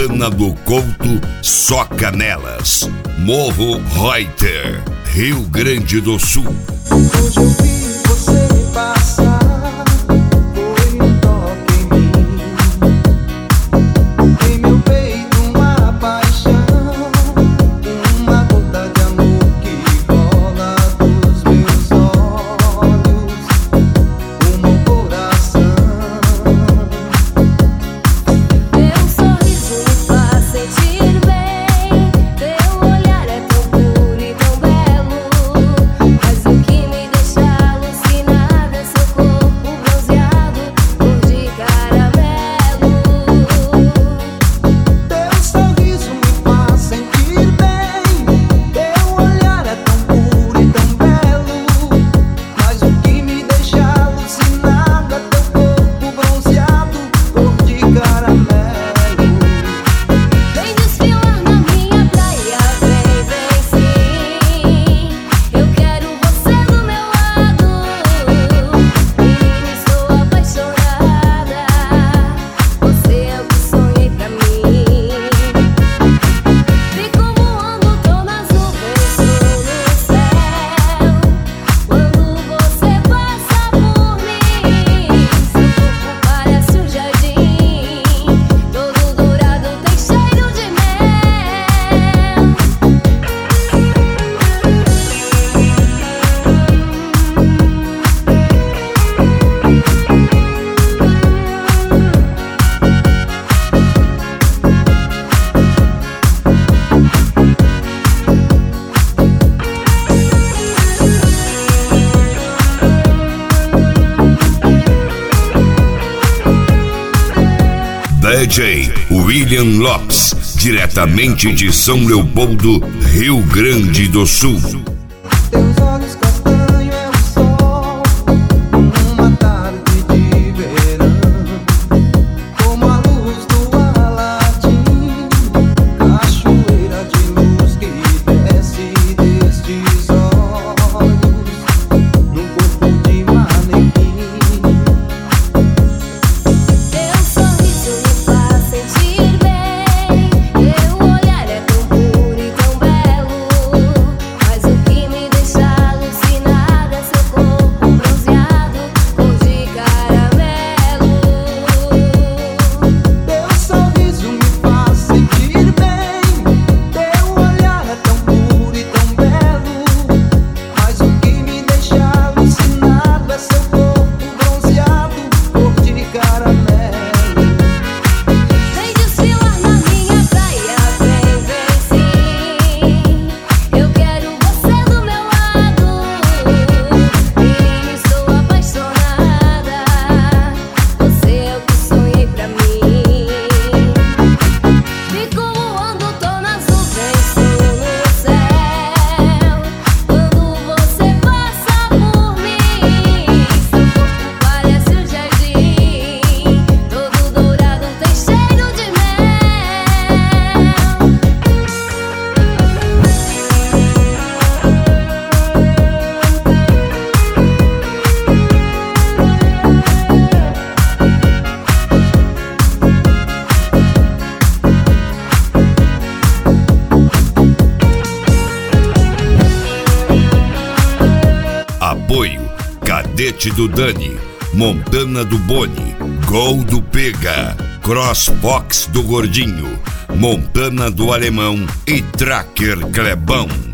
Santana do Couto, só canelas. Morro Reuter, Rio Grande do Sul. Hoje eu vi você passar, foi um toque em mim, em meu peito uma paixão, uma gota de amor que rola dos meus olhos, o meu coração. Teu sorriso me faz sentir bem, teu olhar é tão puro e tão belo, mas o que me deixa alucinada é seu corpo bronzeado, cor de caramelo. Teu sorriso me faz sentir bem, teu olhar é tão puro e tão belo, mas o que me deixa alucinada é teu corpo bronzeado, cor de caramelo. Vem desfilar na minha praia, vem sim, eu quero você do meu lado, menina, estou apaixonada, você é o que sonhei pra mim. Fico voando, tô nas nuvens, tô no céu, quando você passa por mim, seu corpo parece um jardim, todo dourado tem cheiro de mel. DJ William Lopes, diretamente de São Leopoldo, Rio Grande do Sul. Teus olhos castanho é o sol, uma tarde de verão, como a luz do Aladim, cachoeira de luz que desce destes olhos, num corpo de manequim. Teu sorriso me faz sentir bem, teu olhar é tão puro e tão belo, mas o que me deixa alucinada é seu corpo bronzeado, cor de caramelo. Teu sorriso me faz sentir bem, teu olhar é tão puro e tão belo, mas o que me deixa alucinado é seu corpo bronzeado, cor de caramelo. Vem desfilar na minha praia, vem sim, eu quero você do meu lado, menina, estou apaixonada, você é o que sonhei pra mim. Fico voando, tô nas nuvens, tô no céu, quando você passa por mim, seu corpo parece um jardim, todo dourado tem cheiro de mel. Apoio Cadete do Dani, Montana do Boni, Gol do Pega, Crossbox do Gordinho, Montana do Alemão e Tracker Clebão.